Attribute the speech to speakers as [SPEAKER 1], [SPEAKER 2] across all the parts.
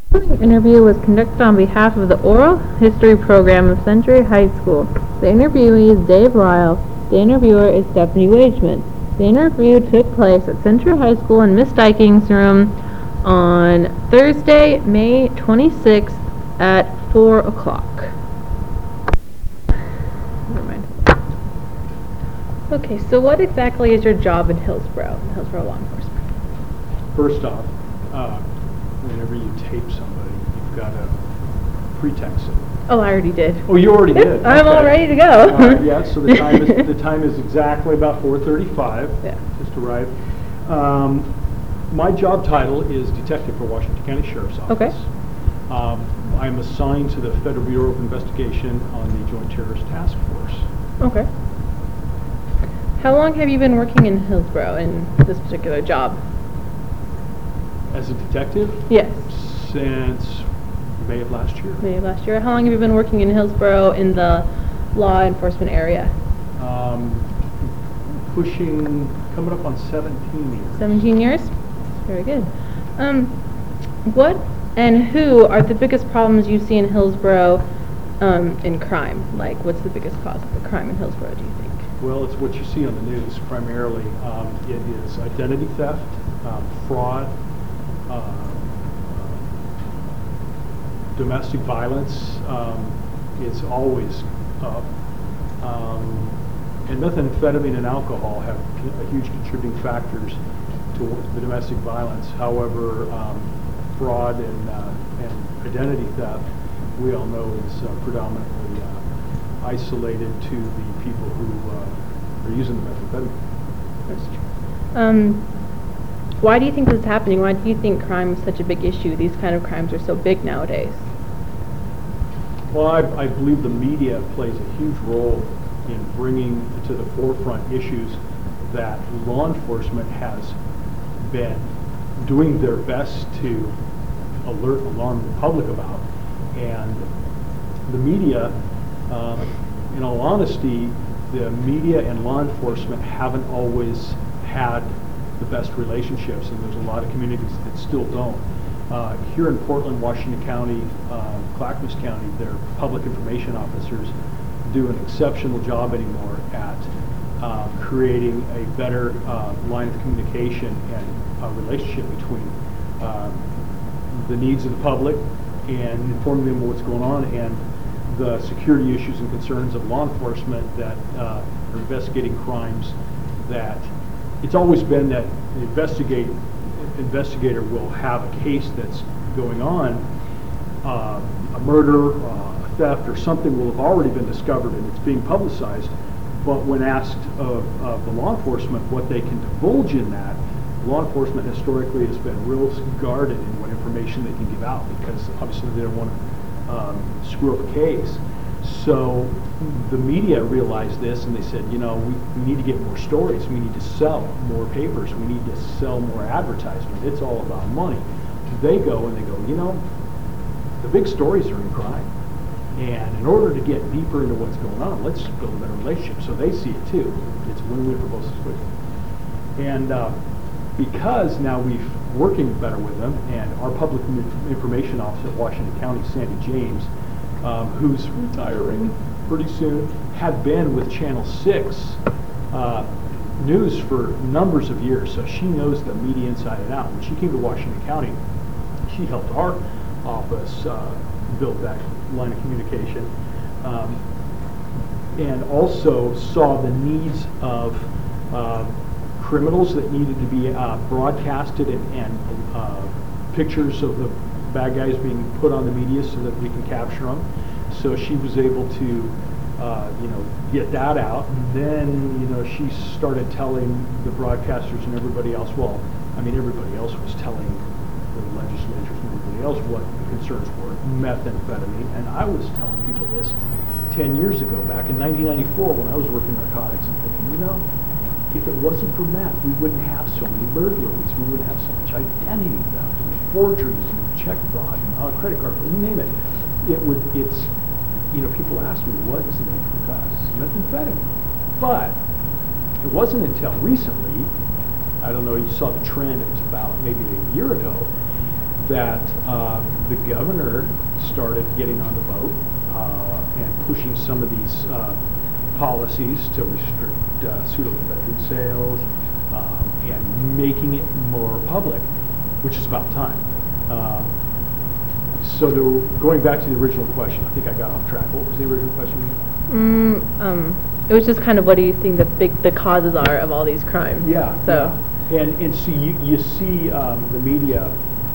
[SPEAKER 1] The interview was conducted on behalf of the Oral History Program of Century High School. The interviewee is Dave Lyle. The interviewer is Stephanie Wageman. The interview took place at Century High School in Miss Dyking's room on Thursday, May 26th at 4 o'clock. Never mind. Okay, so what exactly is your job in Hillsborough Law Enforcement?
[SPEAKER 2] First off, whenever you tape somebody, you've got to pretext it.
[SPEAKER 1] Oh, I already did.
[SPEAKER 2] Oh, you already did?
[SPEAKER 1] I'm all ready to go.
[SPEAKER 2] Yeah, so the time is exactly about 4:35.
[SPEAKER 1] Yeah.
[SPEAKER 2] Just arrived. My job title is detective for Washington County Sheriff's Office.
[SPEAKER 1] Okay.
[SPEAKER 2] I'm assigned to the Federal Bureau of Investigation on the Joint Terrorist Task Force.
[SPEAKER 1] Okay. How long have you been working in Hillsborough in this particular job?
[SPEAKER 2] As a detective?
[SPEAKER 1] Yes.
[SPEAKER 2] Since May of last year.
[SPEAKER 1] May of last year. How long have you been working in Hillsborough in the law enforcement area?
[SPEAKER 2] Coming up on 17 years.
[SPEAKER 1] 17 years? Very good. What and who are the biggest problems you see in Hillsborough in crime? Like, what's the biggest cause of the crime in Hillsborough, do you think?
[SPEAKER 2] Well, it's what you see on the news primarily. It is identity theft, fraud, domestic violence is always up. And methamphetamine and alcohol have huge contributing factors to the domestic violence. However, fraud and identity theft, we all know, is predominantly isolated to the people who are using the methamphetamine.
[SPEAKER 1] That's true. Why do you think this is happening? Why do you think crime is such a big issue? These kind of crimes are so big nowadays.
[SPEAKER 2] Well, I believe the media plays a huge role in bringing to the forefront issues that law enforcement has been doing their best to alarm the public about. And the media, in all honesty, the media and law enforcement haven't always had the best relationships, and there's a lot of communities that still don't. Here in Portland, Washington County, Clackamas County, their public information officers do an exceptional job anymore at creating a better line of communication and a relationship between the needs of the public and informing them of what's going on and the security issues and concerns of law enforcement that are investigating crimes. That it's always been that the investigator will have a case that's going on, a murder, a theft, or something will have already been discovered and it's being publicized. But when asked of the law enforcement what they can divulge in that, law enforcement historically has been real guarded in what information they can give out because obviously they don't want to screw up a case. So the media realized this and they said, you know, we need to get more stories. We need to sell more papers. We need to sell more advertisement. It's all about money. They go and they go, you know, the big stories are in crime. And in order to get deeper into what's going on, let's build a better relationship. So they see it too. It's a win-win for both sides. And because now we're working better with them, and our public information officer at Washington County, Sandy James, who's retiring pretty soon, had been with Channel 6 News for numbers of years, so she knows the media inside and out. When she came to Washington County, she helped our office build that line of communication, and also saw the needs of criminals that needed to be broadcasted and pictures of the bad guys being put on the media so that we can capture them. So she was able to get that out. And then, she started telling the broadcasters and everybody else, everybody else was telling the legislators and everybody else what the concerns were, methamphetamine. And I was telling people this 10 years ago, back in 1994 when I was working narcotics, and thinking, if it wasn't for meth, we wouldn't have so many burglaries, we wouldn't have so much identity theft and forgeries and check fraud and credit card, you name it. People ask me, what is the main cause? Methamphetamine. But it wasn't until recently, I don't know, you saw the trend, it was about maybe a year ago, that the governor started getting on the boat and pushing some of these policies to restrict pseudo-bedroom sales and making it more public, which is about time. Going back to the original question, I think I got off track. What was the original question?
[SPEAKER 1] It was just kind of, what do you think the causes are of all these crimes?
[SPEAKER 2] Yeah.
[SPEAKER 1] So.
[SPEAKER 2] Yeah. And so you see the media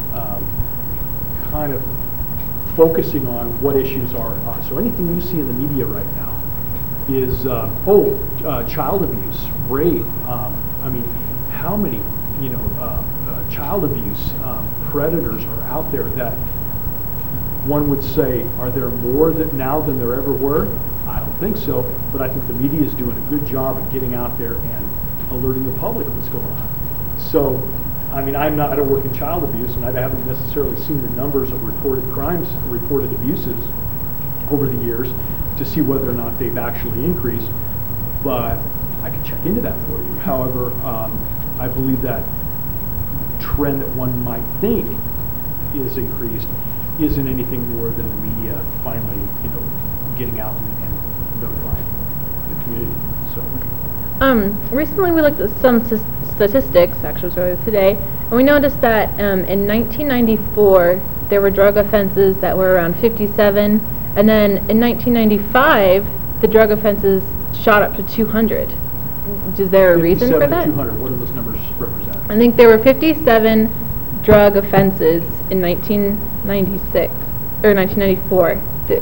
[SPEAKER 2] kind of focusing on what issues are hot. So anything you see in the media right now is child abuse, rape. I mean, how many child abuse predators are out there that one would say, are there more now than there ever were? I don't think so, but I think the media is doing a good job of getting out there and alerting the public of what's going on. So, I mean, I don't work in child abuse, and I haven't necessarily seen the numbers of reported crimes, reported abuses over the years to see whether or not they've actually increased, but I can check into that for you. However, I believe that trend that one might think is increased isn't anything more than the media finally, getting out and notifying the community. So.
[SPEAKER 1] Recently we looked at some statistics, actually it was earlier today, and we noticed that in 1994 there were drug offenses that were around 57, and then in 1995 the drug offenses shot up to 200. Is there a reason for that?
[SPEAKER 2] 200, what do those numbers represent?
[SPEAKER 1] I think there were 57 drug offenses in 1996, or 1994.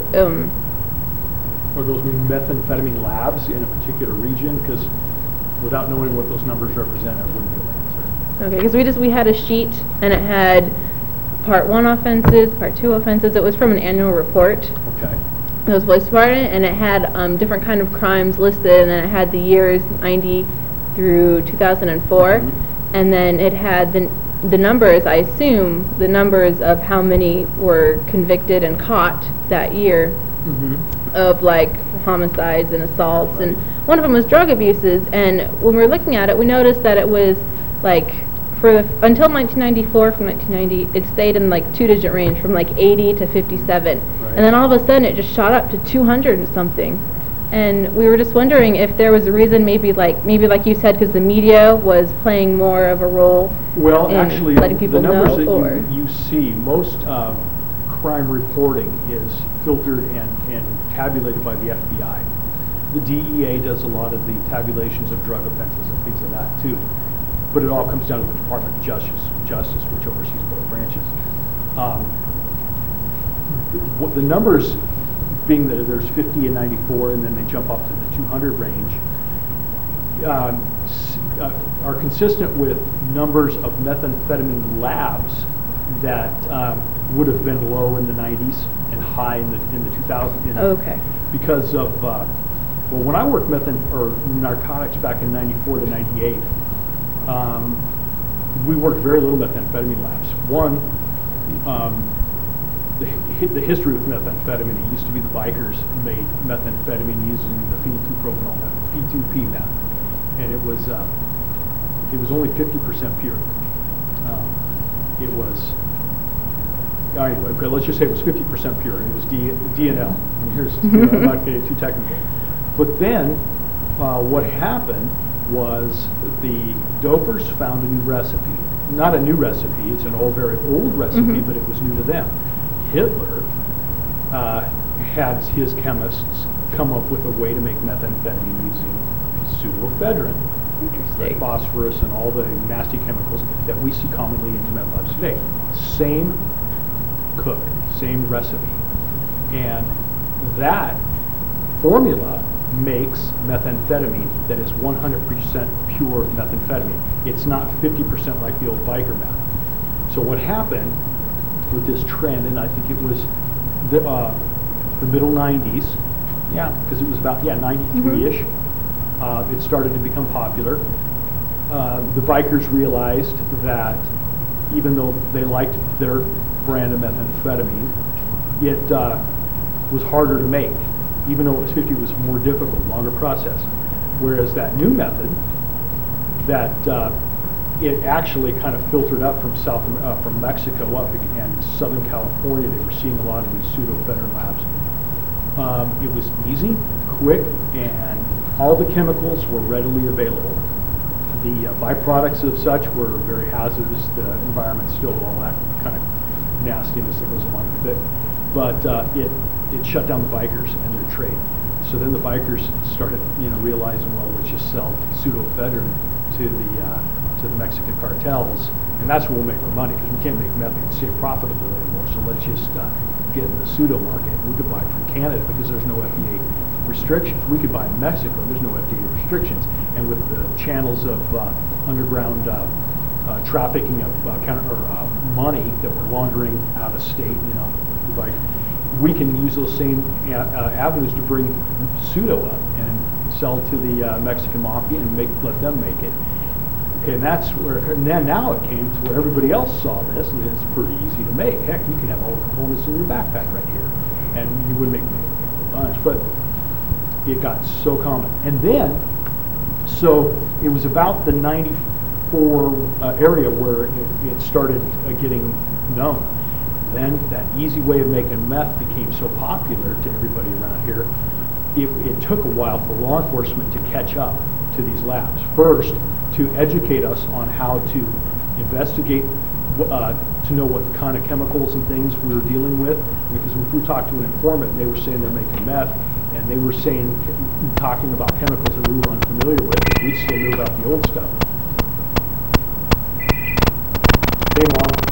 [SPEAKER 2] Are those methamphetamine labs in a particular region? Because without knowing what those numbers represent, I wouldn't be able to answer.
[SPEAKER 1] Okay, because we had a sheet, and it had part 1 offenses, part 2 offenses. It was from an annual report.
[SPEAKER 2] Okay.
[SPEAKER 1] It was police department, and it had different kind of crimes listed, and then it had the years 90 through 2004, and then it had the numbers, I assume, the numbers of how many were convicted and caught that year of like homicides and assaults, and one of them was drug abuses. And when we were looking at it, we noticed that it was like until 1994, from 1990, it stayed in like 2-digit range from like 80 to 57, and then all of a sudden it just shot up to 200 and something. And we were just wondering if there was a reason, maybe like you said, because the media was playing more of a role.
[SPEAKER 2] Well,
[SPEAKER 1] in
[SPEAKER 2] actually,
[SPEAKER 1] letting people
[SPEAKER 2] the numbers
[SPEAKER 1] know,
[SPEAKER 2] that you see, most crime reporting is filtered and tabulated by the FBI. The DEA does a lot of the tabulations of drug offenses and things like that too. But it all comes down to the Department of Justice, which oversees both branches. The numbers being that there's 50 and 94, and then they jump up to the 200 range, are consistent with numbers of methamphetamine labs that would have been low in the 90s and high in the 2000s.
[SPEAKER 1] Okay.
[SPEAKER 2] Because of when I worked narcotics back in 94 to 98, we worked very little methamphetamine labs. One, the history with methamphetamine, it used to be the bikers made methamphetamine using the phenylpropanol meth, P2P meth, and it was only 50% pure. It was, anyway, okay, let's just say it was 50% pure, and it was DNL. I'm not getting too technical. But then what happened was the dopers found a new recipe. Not a new recipe, it's an very old recipe, but it was new to them. Hitler had his chemists come up with a way to make methamphetamine using pseudoephedrine,
[SPEAKER 1] Interesting.
[SPEAKER 2] phosphorus, and all the nasty chemicals that we see commonly in meth labs today. Same cook, same recipe. And that formula makes methamphetamine that is 100% pure methamphetamine. It's not 50% like the old biker meth. So what happened with this trend, and I think it was the middle 90s, because it was about 93-ish, it started to become popular. The bikers realized that even though they liked their brand of methamphetamine, it was harder to make. Even though it was 50, it was more difficult, longer process. Whereas that new method that it actually kind of filtered up from from Mexico up, and Southern California. They were seeing a lot of these pseudoephedrine labs. It was easy, quick, and all the chemicals were readily available. The byproducts of such were very hazardous. The environment still all that kind of nastiness that goes along with it. But it shut down the bikers and their trade. So then the bikers started, realizing, well, let's just sell pseudoephedrine to the Mexican cartels, and that's where we'll make our money, because we can't make methamphetamine profitable anymore. So let's just get in the pseudo market. We could buy it from Canada because there's no FDA restrictions. We could buy in Mexico. There's no FDA restrictions, and with the channels of underground trafficking of money that we're laundering out of state, like, we can use those same avenues to bring pseudo up and sell to the Mexican mafia and let them make it. Okay, and that's where, and then now it came to where everybody else saw this, and it's pretty easy to make. Heck, you can have all the components in your backpack right here, and you wouldn't make a bunch, but it got so common. And then, so it was about the 94 area where it started getting known. Then that easy way of making meth became so popular to everybody around here, it took a while for law enforcement to catch up to these labs. First, to educate us on how to investigate, to know what kind of chemicals and things we were dealing with. Because if we talked to an informant and they were saying they're making meth, and they were talking about chemicals that we were unfamiliar with, we still knew about the old stuff. Hey, Mom.